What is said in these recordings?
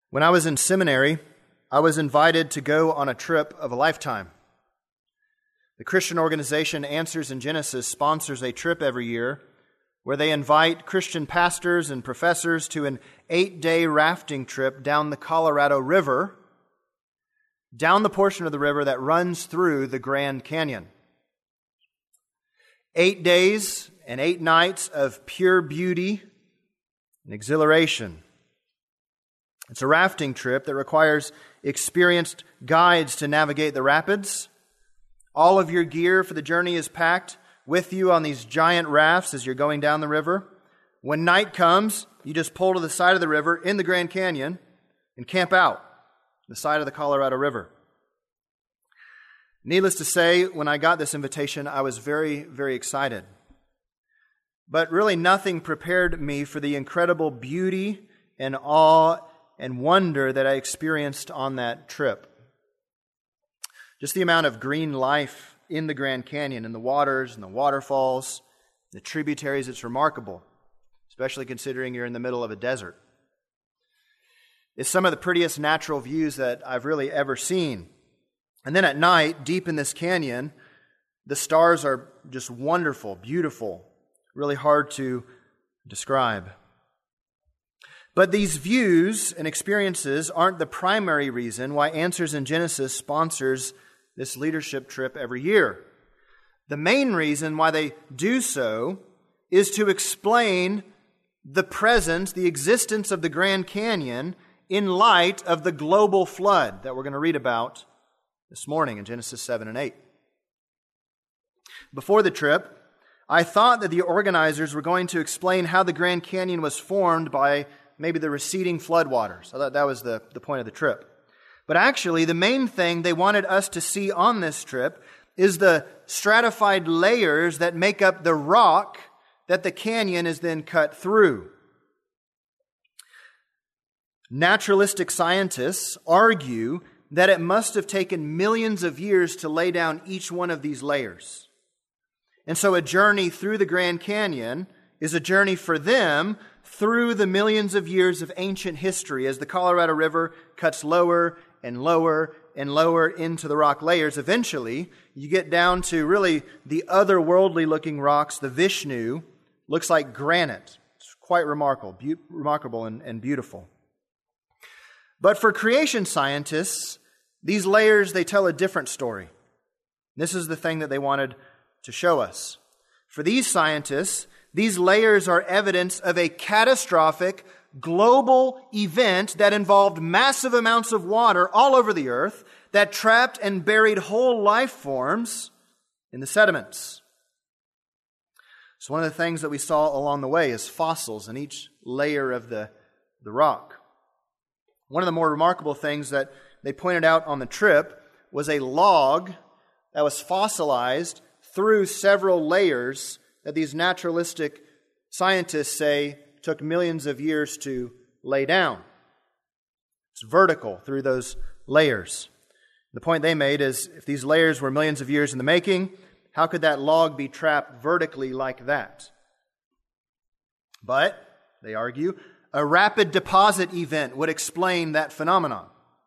When I was in seminary, I was invited to go on a trip of a lifetime. The Christian organization Answers in Genesis sponsors a trip every year where they invite Christian pastors and professors to an 8-day rafting trip down the Colorado River, down the portion of the river that runs through the Grand Canyon. 8 days and 8 nights of pure beauty and exhilaration. It's a rafting trip that requires experienced guides to navigate the rapids. All of your gear for the journey is packed with you on these giant rafts as you're going down the river. When night comes, you just pull to the side of the river in the Grand Canyon and camp out on the side of the Colorado River. Needless to say, when I got this invitation, I was very, very excited. But really nothing prepared me for the incredible beauty and awe and wonder that I experienced on that trip. Just the amount of green life in the Grand Canyon, in the waters and the waterfalls, the tributaries, it's remarkable, especially considering you're in the middle of a desert. It's some of the prettiest natural views that I've really ever seen. And then at night, deep in this canyon, the stars are just wonderful, beautiful, really hard to describe. But these views and experiences aren't the primary reason why Answers in Genesis sponsors this leadership trip every year. The main reason why they do so is to explain the presence, the existence of the Grand Canyon in light of the global flood that we're going to read about this morning in Genesis 7 and 8. Before the trip, I thought that the organizers were going to explain how the Grand Canyon was formed by maybe the receding floodwaters. I thought that was the point of the trip. But actually, the main thing they wanted us to see on this trip is the stratified layers that make up the rock that the canyon is then cut through. Naturalistic scientists argue that it must have taken millions of years to lay down each one of these layers. And so a journey through the Grand Canyon is a journey for them through the millions of years of ancient history as the Colorado River cuts lower and lower and lower into the rock layers. Eventually, you get down to really the otherworldly looking rocks. The Vishnu looks like granite. It's quite remarkable and beautiful. But for creation scientists, these layers, they tell a different story. This is the thing that they wanted to show us. For these scientists, these layers are evidence of a catastrophic global event that involved massive amounts of water all over the earth that trapped and buried whole life forms in the sediments. So one of the things that we saw along the way is fossils in each layer of the rock. One of the more remarkable things that they pointed out on the trip was a log that was fossilized through several layers that these naturalistic scientists say took millions of years to lay down. It's vertical through those layers. The point they made is if these layers were millions of years in the making, how could that log be trapped vertically like that? But, they argue, a rapid deposit event would explain that phenomenon.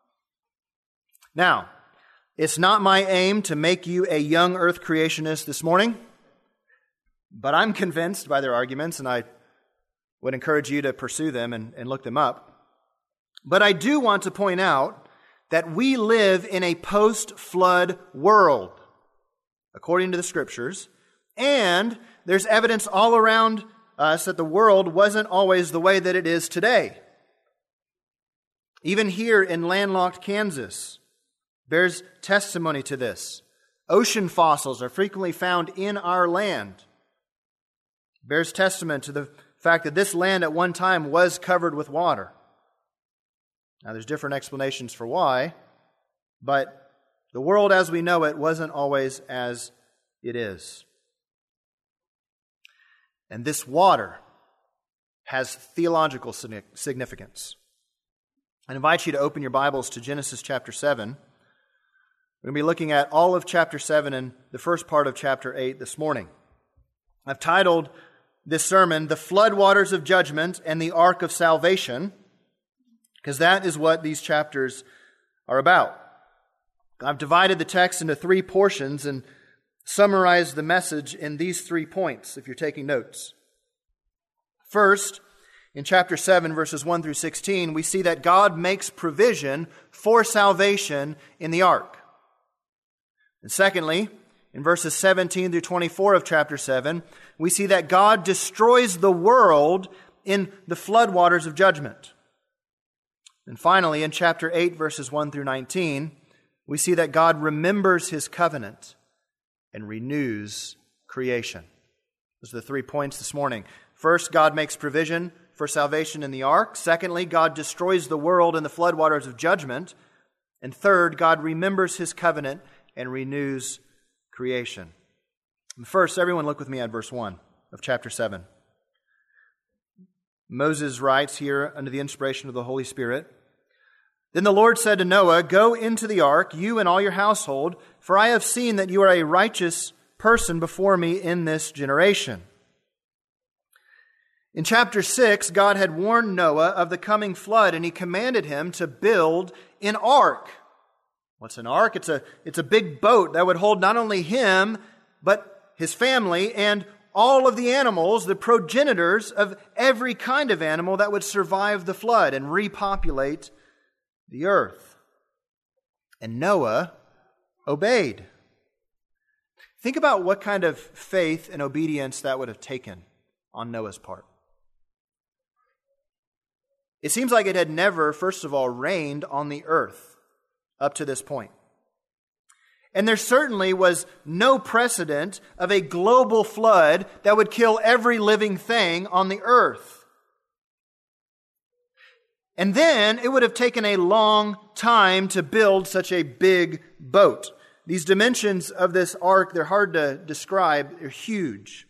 Now, it's not my aim to make you a young earth creationist this morning, but I'm convinced by their arguments, and I would encourage you to pursue them and look them up. But I do want to point out that we live in a post-flood world, according to the Scriptures, and there's evidence all around us that the world wasn't always the way that it is today. Even here in landlocked Kansas, bears testimony to this. Ocean fossils are frequently found in our land. Bears testament to the fact that this land at one time was covered with water. Now, there's different explanations for why, but the world as we know it wasn't always as it is. And this water has theological significance. I invite you to open your Bibles to Genesis chapter 7. We're going to be looking at all of chapter 7 and the first part of chapter 8 this morning. I've titled this sermon, The Floodwaters of Judgment and the Ark of Salvation. because that is what these chapters are about. I've divided the text into 3 portions and summarized the message in these 3 points, if you're taking notes. First, in chapter 7, verses 1 through 16, we see that God makes provision for salvation in the ark. And secondly, in verses 17 through 24 of chapter 7, we see that God destroys the world in the floodwaters of judgment. And finally, in chapter 8, verses 1 through 19, we see that God remembers His covenant and renews creation. Those are the 3 points this morning. First, God makes provision for salvation in the ark. Secondly, God destroys the world in the floodwaters of judgment. And third, God remembers His covenant and renews creation. First, everyone look with me at verse 1 of chapter 7. Moses writes here under the inspiration of the Holy Spirit, "Then the Lord said to Noah, 'Go into the ark, you and all your household, for I have seen that you are a righteous person before me in this generation.'" In chapter 6, God had warned Noah of the coming flood, and He commanded him to build an ark. What's an ark? It's a big boat that would hold not only him, but his family and all of the animals, the progenitors of every kind of animal that would survive the flood and repopulate the earth. And Noah obeyed. Think about what kind of faith and obedience that would have taken on Noah's part. It seems like it had never, first of all, rained on the earth up to this point. And there certainly was no precedent of a global flood that would kill every living thing on the earth. And then it would have taken a long time to build such a big boat. These dimensions of this ark, they're hard to describe. They're huge.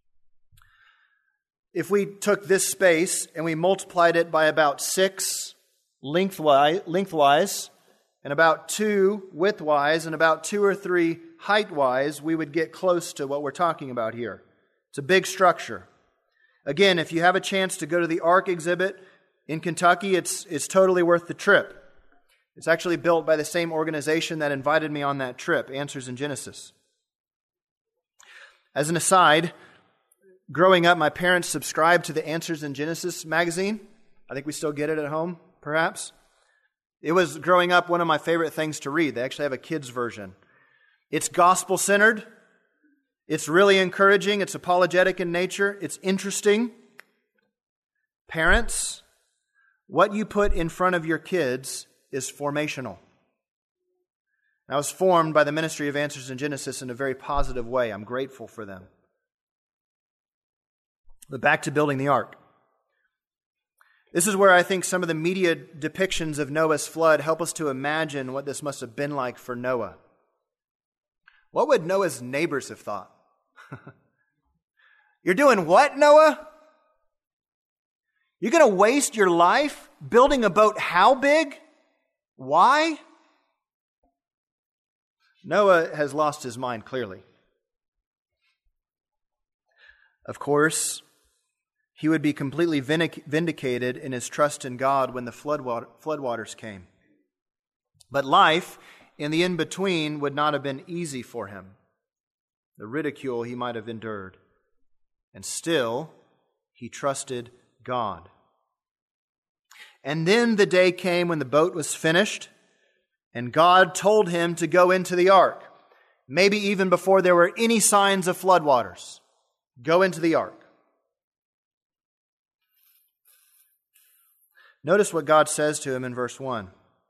If we took this space and we multiplied it by about 6 lengthwise and about 2 widthwise and about 2 or 3 heightwise, we would get close to what we're talking about here. It's a big structure. Again, if you have a chance to go to the Ark exhibit in Kentucky, it's totally worth the trip. It's actually built by the same organization that invited me on that trip, Answers in Genesis. As an aside, growing up, my parents subscribed to the Answers in Genesis magazine. I think we still get it at home, perhaps. It was, growing up, one of my favorite things to read. They actually have a kids' version. It's gospel-centered. It's really encouraging. It's apologetic in nature. It's interesting. Parents, what you put in front of your kids is formational. I was formed by the ministry of Answers in Genesis in a very positive way. I'm grateful for them. But back to building the ark. This is where I think some of the media depictions of Noah's flood help us to imagine what this must have been like for Noah. What would Noah's neighbors have thought? You're doing what, Noah? You're going to waste your life building a boat how big? Why? Noah has lost his mind, clearly. Of course, he would be completely vindicated in his trust in God when the floodwaters came. But life in the in-between would not have been easy for him. The ridicule he might have endured. And still, he trusted God. And then the day came when the boat was finished, and God told him to go into the ark. Maybe even before there were any signs of floodwaters. Go into the ark. Notice what God says to him in verse 1.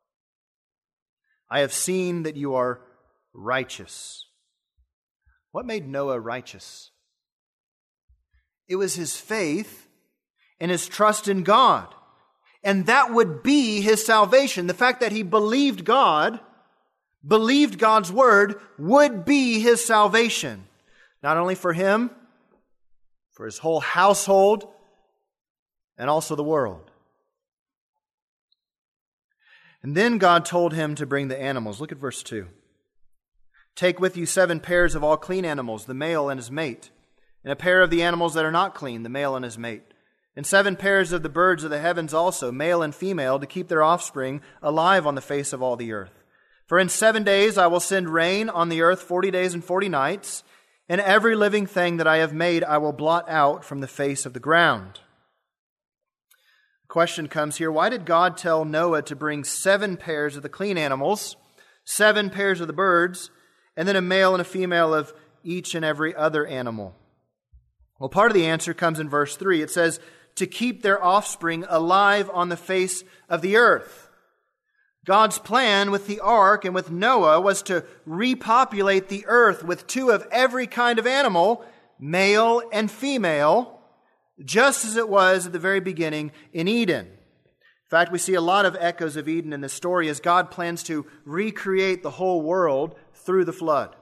I have seen that you are righteous. What made Noah righteous? It was his faith and his trust in God. And that would be his salvation. The fact that he believed God, believed God's word, would be his salvation. Not only for him, for his whole household, and also the world. And then God told him to bring the animals. Look at verse 2. Take with you 7 pairs of all clean animals, the male and his mate, and a pair of the animals that are not clean, the male and his mate, And 7 pairs of the birds of the heavens also, male and female, to keep their offspring alive on the face of all the earth. For in 7 days I will send rain on the earth 40 days and 40 nights, and every living thing that I have made I will blot out from the face of the ground. The question comes here, why did God tell Noah to bring 7 pairs of the clean animals, 7 pairs of the birds, and then a male and a female of each and every other animal? Well, part of the answer comes in verse 3. It says, to keep their offspring alive on the face of the earth. God's plan with the ark and with Noah was to repopulate the earth with 2 of every kind of animal, male and female, just as it was at the very beginning in Eden. In fact, we see a lot of echoes of Eden in this story as God plans to recreate the whole world through the flood.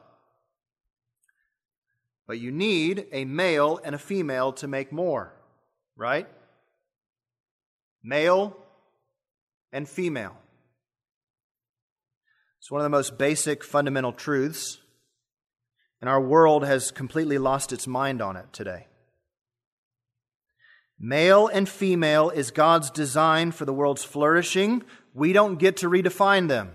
But you need a male and a female to make more, right? Male and female. It's one of the most basic fundamental truths, and our world has completely lost its mind on it today. Male and female is God's design for the world's flourishing. We don't get to redefine them.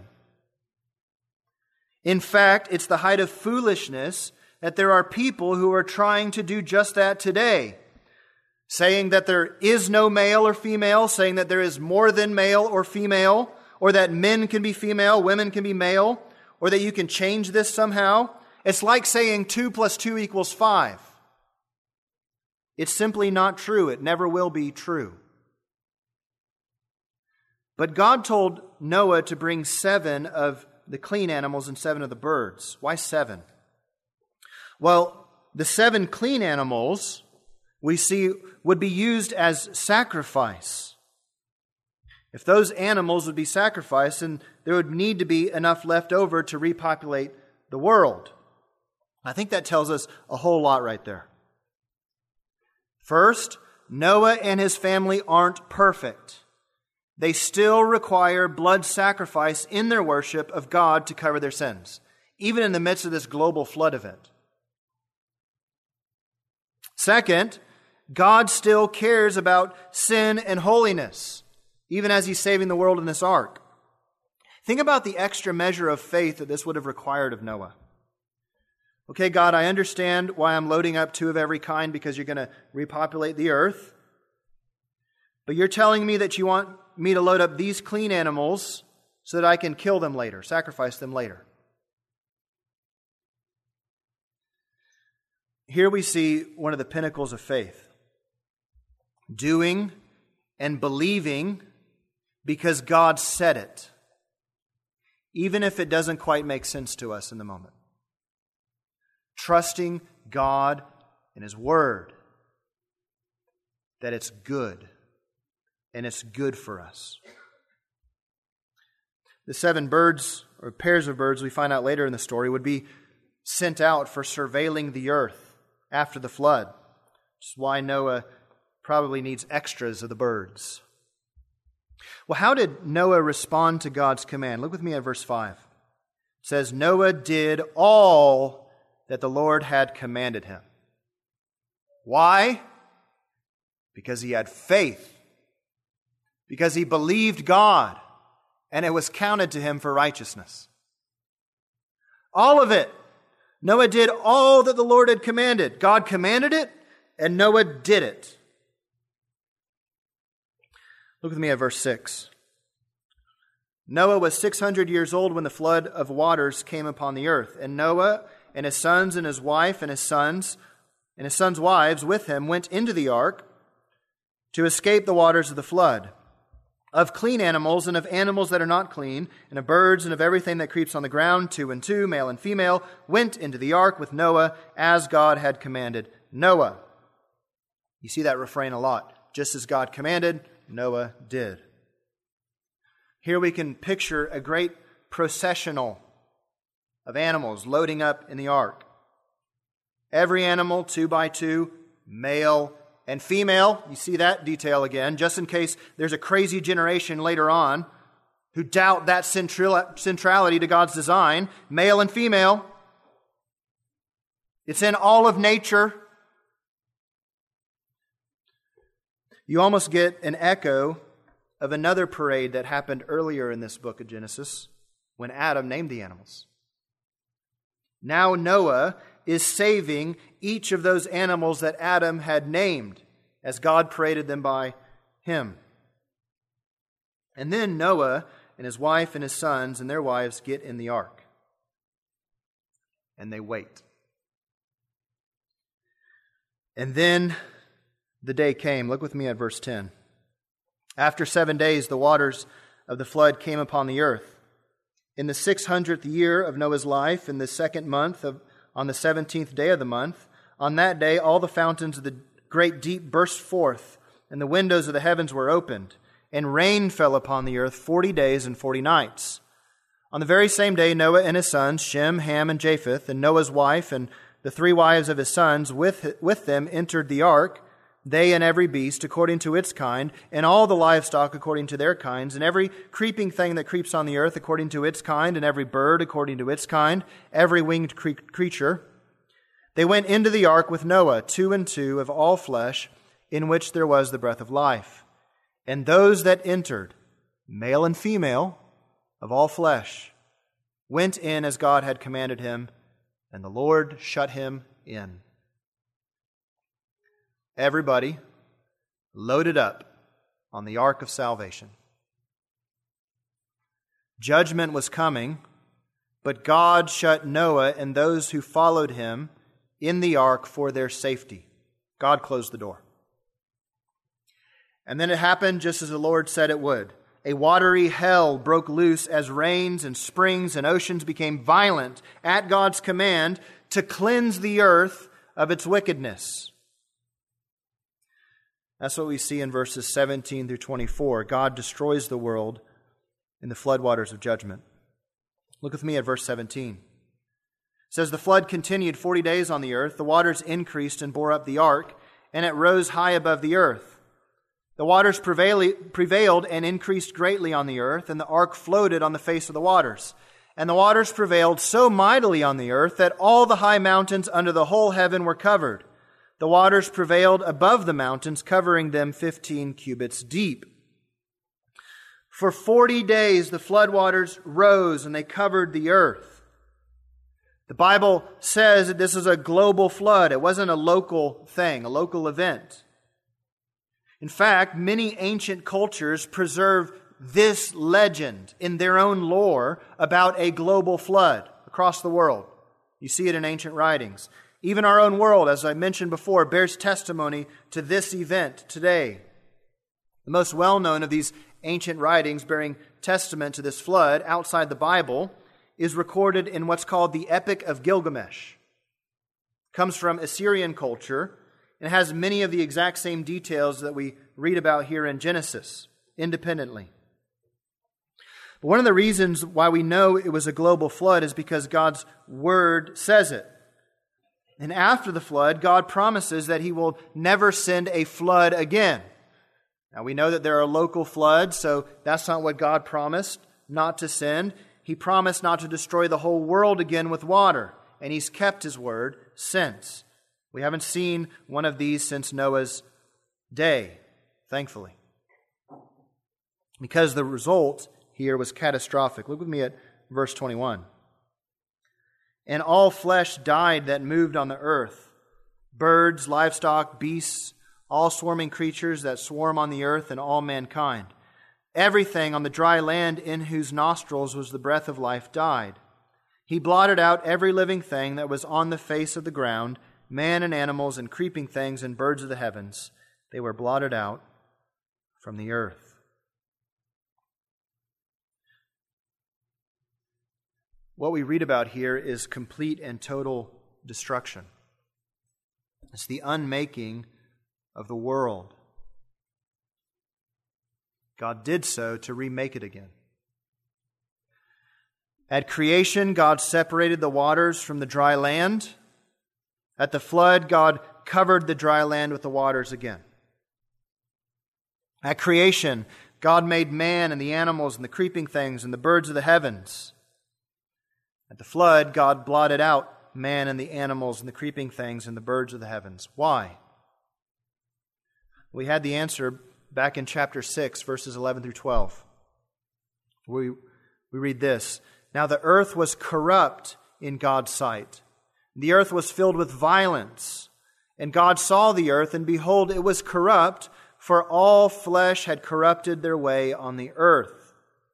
In fact, it's the height of foolishness that there are people who are trying to do just that today, saying that there is no male or female, saying that there is more than male or female, or that men can be female, women can be male, or that you can change this somehow. It's like saying 2 + 2 = 5. It's simply not true. It never will be true. But God told Noah to bring 7 of the clean animals and 7 of the birds. Why 7? Well, the 7 clean animals we see would be used as sacrifice. If those animals would be sacrificed, then there would need to be enough left over to repopulate the world. I think that tells us a whole lot right there. First, Noah and his family aren't perfect. They still require blood sacrifice in their worship of God to cover their sins, even in the midst of this global flood event. Second, God still cares about sin and holiness, even as He's saving the world in this ark. Think about the extra measure of faith that this would have required of Noah. Okay, God, I understand why I'm loading up 2 of every kind because you're going to repopulate the earth. But you're telling me that you want me to load up these clean animals so that I can kill them later, sacrifice them later. Here we see one of the pinnacles of faith. Doing and believing because God said it, even if it doesn't quite make sense to us in the moment. Trusting God and His Word, that it's good, and it's good for us. The 7 birds, or pairs of birds we find out later in the story, would be sent out for surveilling the earth after the flood, which is why Noah probably needs extras of the birds. Well, how did Noah respond to God's command? Look with me at verse 5. It says, Noah did all that the Lord had commanded him. Why? Because he had faith. Because he believed God, and it was counted to him for righteousness. All of it. Noah did all that the Lord had commanded. God commanded it, and Noah did it. Look with me at verse 6. Noah was 600 years old when the flood of waters came upon the earth, and Noah and his sons and his wife and his sons wives with him went into the ark to escape the waters of the flood. Of clean animals and of animals that are not clean, and of birds and of everything that creeps on the ground, 2 and 2, male and female, went into the ark with Noah as God had commanded Noah. You see that refrain a lot. Just as God commanded, Noah did. Here we can picture a great processional of animals loading up in the ark. Every animal, 2 by 2, male and female. You see that detail again, just in case there's a crazy generation later on who doubt that centrality to God's design. Male and female. It's in all of nature. You almost get an echo of another parade that happened earlier in this book of Genesis when Adam named the animals. Now Noah is saving each of those animals that Adam had named as God paraded them by him. And then Noah and his wife and his sons and their wives get in the ark. And they wait. And then the day came. Look with me at verse 10. After 7 days, the waters of the flood came upon the earth. In the 600th year of Noah's life, in the second month, on the 17th day of the month, on that day all the fountains of the great deep burst forth, and the windows of the heavens were opened, and rain fell upon the earth 40 days and 40 nights. On the very same day, Noah and his sons, Shem, Ham, and Japheth, and Noah's wife, and the 3 wives of his sons with them entered the ark, they and every beast according to its kind, and all the livestock according to their kinds, and every creeping thing that creeps on the earth according to its kind, and every bird according to its kind, every winged creature. They went into the ark with Noah, 2 and 2 of all flesh, in which there was the breath of life. And those that entered, male and female, of all flesh, went in as God had commanded him, and the Lord shut him in. Everybody loaded up on the ark of salvation. Judgment was coming, but God shut Noah and those who followed him in the ark for their safety. God closed the door. And then it happened just as the Lord said it would. A watery hell broke loose as rains and springs and oceans became violent at God's command to cleanse the earth of its wickedness. That's what we see in verses 17 through 24. God destroys the world in the floodwaters of judgment. Look with me at verse 17. It says, the flood continued 40 days on the earth. The waters increased and bore up the ark, and it rose high above the earth. The waters prevailed and increased greatly on the earth, and the ark floated on the face of the waters. And the waters prevailed so mightily on the earth that all the high mountains under the whole heaven were covered. The waters prevailed above the mountains, covering them 15 cubits deep. For 40 days the floodwaters rose and they covered the earth. The Bible says that this is a global flood. It wasn't a local thing, a local event. In fact, many ancient cultures preserve this legend in their own lore about a global flood across the world. You see it in ancient writings. Even our own world, as I mentioned before, bears testimony to this event today. The most well-known of these ancient writings bearing testament to this flood outside the Bible is recorded in what's called the Epic of Gilgamesh. It comes from Assyrian culture and has many of the exact same details that we read about here in Genesis, independently. But one of the reasons why we know it was a global flood is because God's Word says it. And after the flood, God promises that He will never send a flood again. Now we know that there are local floods, so that's not what God promised not to send. He promised not to destroy the whole world again with water, and He's kept His word since. We haven't seen one of these since Noah's day, thankfully. Because the result here was catastrophic. Look with me at verse 21. And all flesh died that moved on the earth, birds, livestock, beasts, all swarming creatures that swarm on the earth, and all mankind. Everything on the dry land in whose nostrils was the breath of life died. He blotted out every living thing that was on the face of the ground, man and animals and creeping things and birds of the heavens. They were blotted out from the earth. What we read about here is complete and total destruction. It's the unmaking of the world. God did so to remake it again. At creation, God separated the waters from the dry land. At the flood, God covered the dry land with the waters again. At creation, God made man and the animals and the creeping things and the birds of the heavens. At the flood, God blotted out man and the animals and the creeping things and the birds of the heavens. Why? We had the answer back in chapter 6, verses 11 through 12. We read this. Now the earth was corrupt in God's sight. The earth was filled with violence. And God saw the earth, and behold, it was corrupt, for all flesh had corrupted their way on the earth.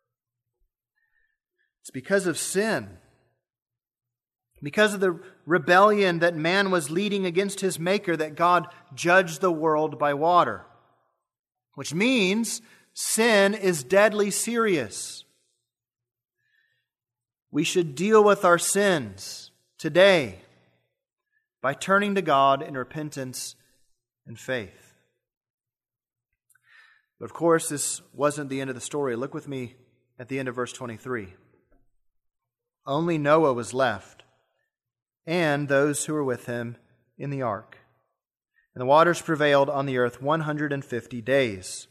It's because of sin. Because of the rebellion that man was leading against his Maker that God judged the world by water. Which means sin is deadly serious. We should deal with our sins today by turning to God in repentance and faith. But of course, this wasn't the end of the story. Look with me at the end of verse 23. Only Noah was left, and those who were with him in the ark. And the waters prevailed on the earth 150 days.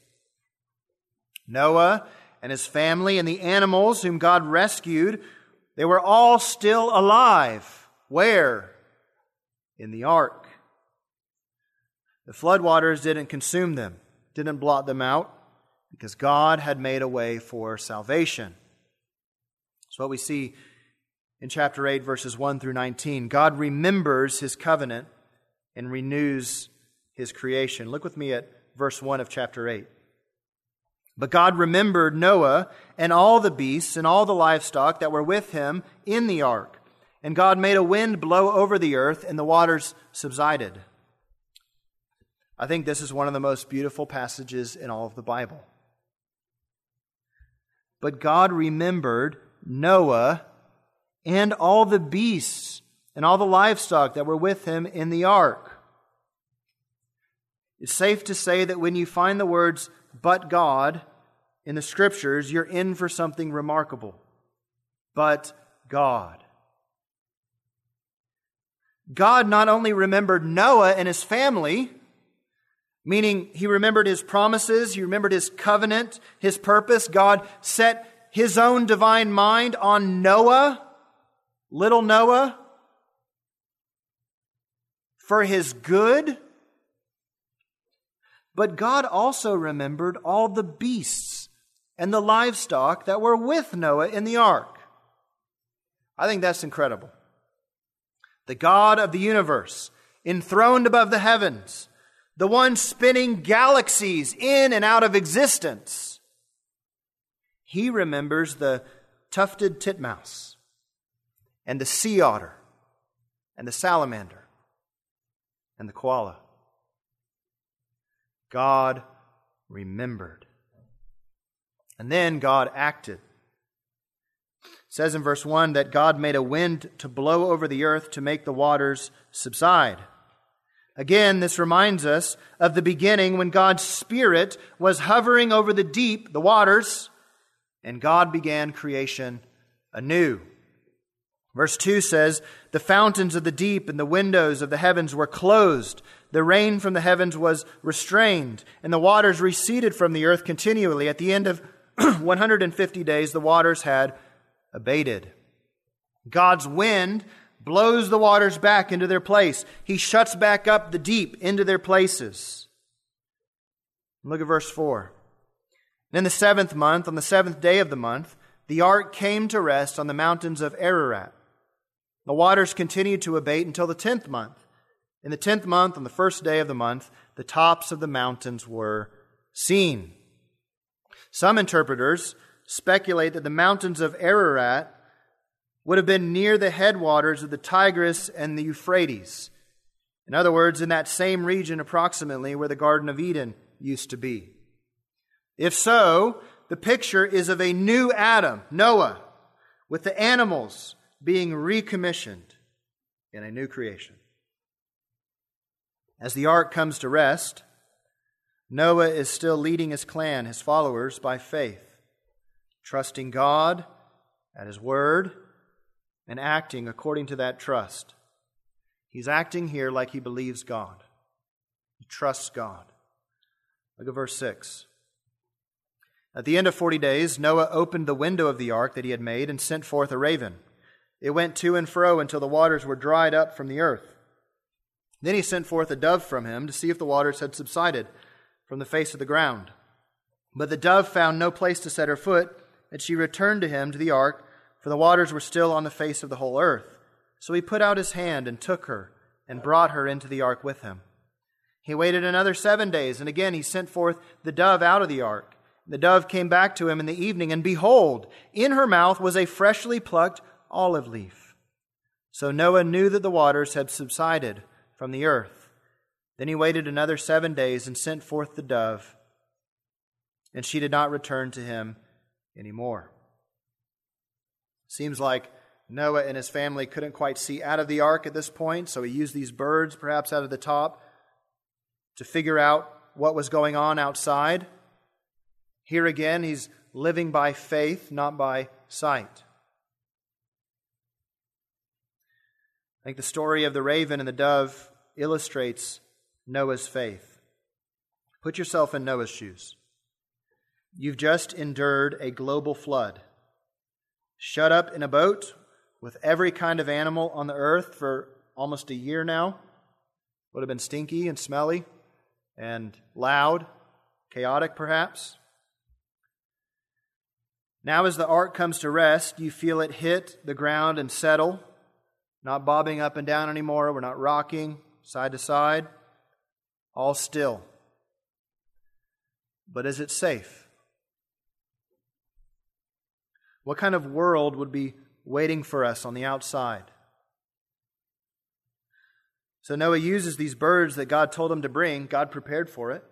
Noah and his family and the animals whom God rescued, they were all still alive. Where? In the ark. The floodwaters didn't consume them, didn't blot them out, because God had made a way for salvation. That's what we see in chapter 8, verses 1 through 19. God remembers His covenant and renews His creation. Look with me at verse 1 of chapter 8. But God remembered Noah and all the beasts and all the livestock that were with him in the ark. And God made a wind blow over the earth, and the waters subsided. I think this is one of the most beautiful passages in all of the Bible. But God remembered Noah and all the beasts and all the livestock that were with him in the ark. It's safe to say that when you find the words, but God, in the Scriptures, you're in for something remarkable. But God. God not only remembered Noah and his family, meaning He remembered His promises, He remembered His covenant, His purpose. God set His own divine mind on Noah, little Noah, for His good. But God also remembered all the beasts and the livestock that were with Noah in the ark. I think that's incredible. The God of the universe, enthroned above the heavens, the one spinning galaxies in and out of existence, He remembers the tufted titmouse and the sea otter and the salamander and the koala. God remembered. And then God acted. It says in verse 1 that God made a wind to blow over the earth to make the waters subside. Again, this reminds us of the beginning when God's Spirit was hovering over the deep, the waters, and God began creation anew. Verse 2 says, the fountains of the deep and the windows of the heavens were closed. The rain from the heavens was restrained, and the waters receded from the earth continually. At the end of 150 days, the waters had abated. God's wind blows the waters back into their place. He shuts back up the deep into their places. Look at verse 4. And in the 7th month, on the 7th day of the month, the ark came to rest on the mountains of Ararat. The waters continued to abate until the 10th month. In the 10th month, on the 1st day of the month, the tops of the mountains were seen. Some interpreters speculate that the mountains of Ararat would have been near the headwaters of the Tigris and the Euphrates. In other words, in that same region approximately where the Garden of Eden used to be. If so, the picture is of a new Adam, Noah, with the animals being recommissioned in a new creation. As the ark comes to rest, Noah is still leading his clan, his followers, by faith, trusting God at His word and acting according to that trust. He's acting here like he believes God. He trusts God. Look at verse 6. At the end of 40 days, Noah opened the window of the ark that he had made and sent forth a raven. It went to and fro until the waters were dried up from the earth. Then he sent forth a dove from him to see if the waters had subsided. from the face of the ground. But the dove found no place to set her foot, and she returned to him to the ark, for the waters were still on the face of the whole earth. So he put out his hand and took her, and brought her into the ark with him. He waited another 7 days, and again he sent forth the dove out of the ark. The dove came back to him in the evening, and behold, in her mouth was a freshly plucked olive leaf. So Noah knew that the waters had subsided from the earth. Then he waited another 7 days and sent forth the dove, and she did not return to him anymore. Seems like Noah and his family couldn't quite see out of the ark at this point, so he used these birds, perhaps out of the top, to figure out what was going on outside. Here again, he's living by faith, not by sight. I think the story of the raven and the dove illustrates Noah's faith. Put yourself in Noah's shoes. You've just endured a global flood, shut up in a boat with every kind of animal on the earth for almost a year now. Would have been stinky and smelly and loud, chaotic perhaps. Now as the ark comes to rest, you feel it hit the ground and settle, not bobbing up and down anymore. We're not rocking side to side, all still. But is it safe? What kind of world would be waiting for us on the outside? So Noah uses these birds that God told him to bring, God prepared for it,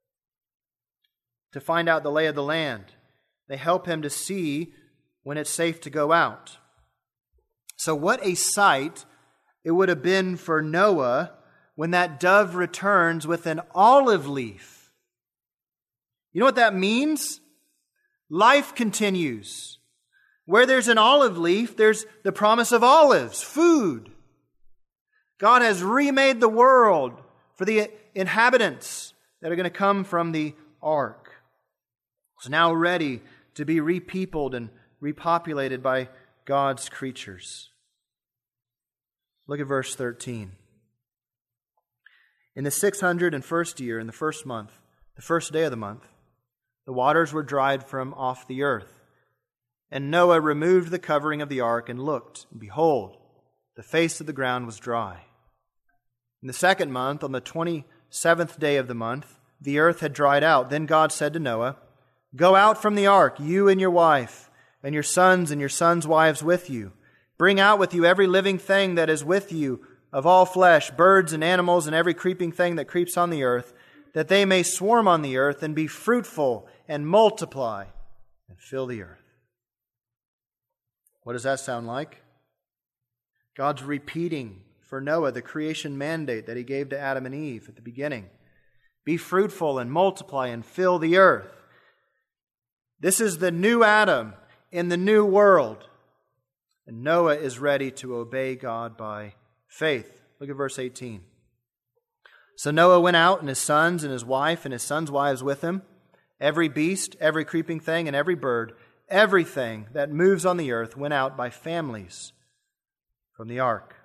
to find out the lay of the land. They help him to see when it's safe to go out. So what a sight it would have been for Noah when that dove returns with an olive leaf. You know what that means? Life continues. Where there's an olive leaf, there's the promise of olives, food. God has remade the world for the inhabitants that are going to come from the ark. It's now ready to be repeopled and repopulated by God's creatures. Look at verse 13. In the 601st year, in the first month, the first day of the month, the waters were dried from off the earth. And Noah removed the covering of the ark and looked, and behold, the face of the ground was dry. In the second month, on the 27th day of the month, the earth had dried out. Then God said to Noah, "Go out from the ark, you and your wife, and your sons' wives with you. Bring out with you every living thing that is with you of all flesh, birds and animals, and every creeping thing that creeps on the earth, that they may swarm on the earth and be fruitful and multiply and fill the earth." What does that sound like? God's repeating for Noah the creation mandate that He gave to Adam and Eve at the beginning. Be fruitful and multiply and fill the earth. This is the new Adam in the new world. And Noah is ready to obey God by faith. Look at verse 18. So Noah went out, and his sons and his wife and his sons' wives with him, every beast, every creeping thing, and every bird, everything that moves on the earth went out by families from the ark.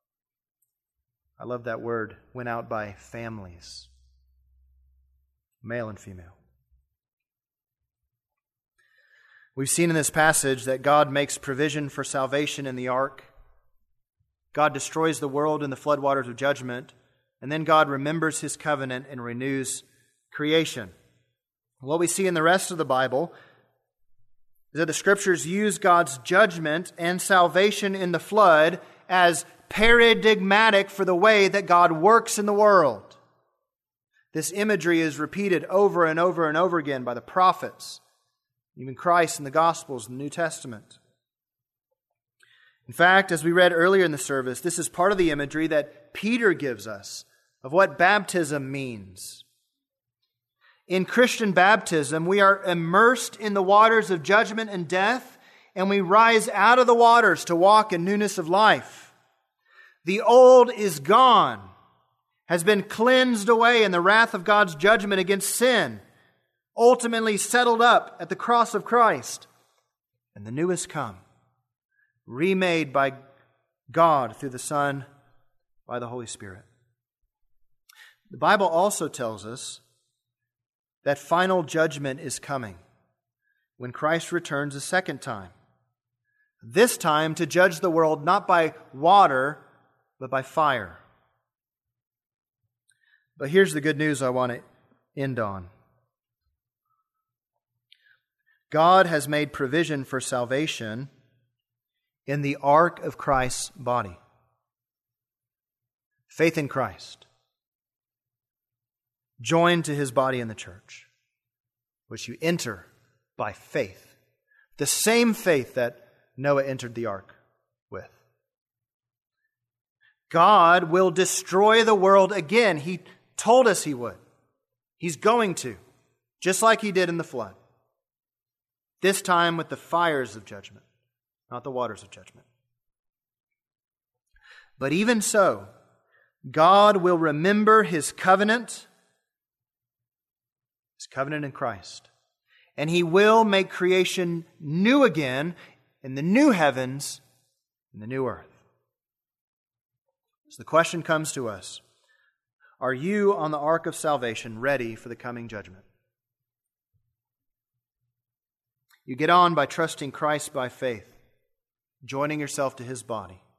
I love that word, went out by families, male and female. We've seen in this passage that God makes provision for salvation in the ark. God destroys the world in the floodwaters of judgment, and then God remembers His covenant and renews creation. What we see in the rest of the Bible is that the Scriptures use God's judgment and salvation in the flood as paradigmatic for the way that God works in the world. This imagery is repeated over and over and over again by the prophets, even Christ in the Gospels in the New Testament. In fact, as we read earlier in the service, this is part of the imagery that Peter gives us of what baptism means. In Christian baptism, we are immersed in the waters of judgment and death, and we rise out of the waters to walk in newness of life. The old is gone, has been cleansed away in the wrath of God's judgment against sin, ultimately settled up at the cross of Christ. And the new has come, remade by God through the Son, by the Holy Spirit. The Bible also tells us that final judgment is coming when Christ returns a second time. This time to judge the world not by water, but by fire. But here's the good news I want to end on. God has made provision for salvation in the ark of Christ's body. Faith in Christ, joined to His body in the church, which you enter by faith. The same faith that Noah entered the ark with. God will destroy the world again. He told us He would. He's going to, just like He did in the flood. This time with the fires of judgment, not the waters of judgment. But even so, God will remember His covenant in Christ. And He will make creation new again in the new heavens and the new earth. So the question comes to us, are you on the ark of salvation ready for the coming judgment? You get on by trusting Christ by faith, joining yourself to His body.